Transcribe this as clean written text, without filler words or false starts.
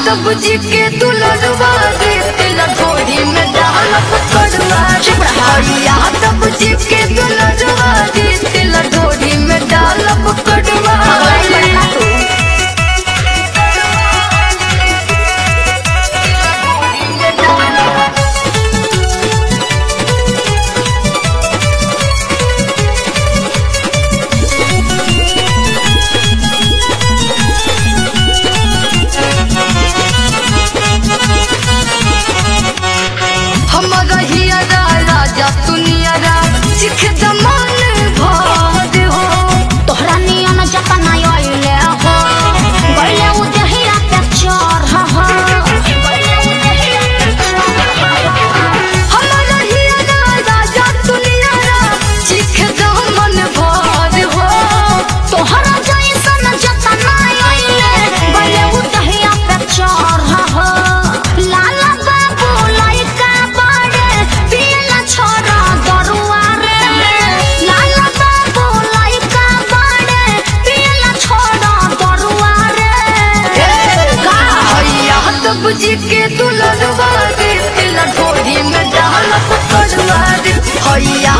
तब जी के दुलरवा रे तेला घोड़ी में डाल पकड़वा हैया तब जी के दुलरवा रे तेला घोड़ी में डाल पकड़वा हमारा हियारा राजा सुनियारा सिख दमान भाद हो तोहरा नियन जतना आइले हो गइले उ दहिया पे चढ़ हो हमारा हियारा राजा सुनियारा सिख दमान भाद हो तोहरा जैसन जतना आइले गइले उ दहिया पे चढ़ हो लाला बाबू लइका बड़े पियला छोरा दरुआ रे लाला बाबू लइका बड़े पियला छोरा दरुआ रे हैया तब जी के दुलरवा रे तेला घोड़ी में डाल पकड़वा रे हैया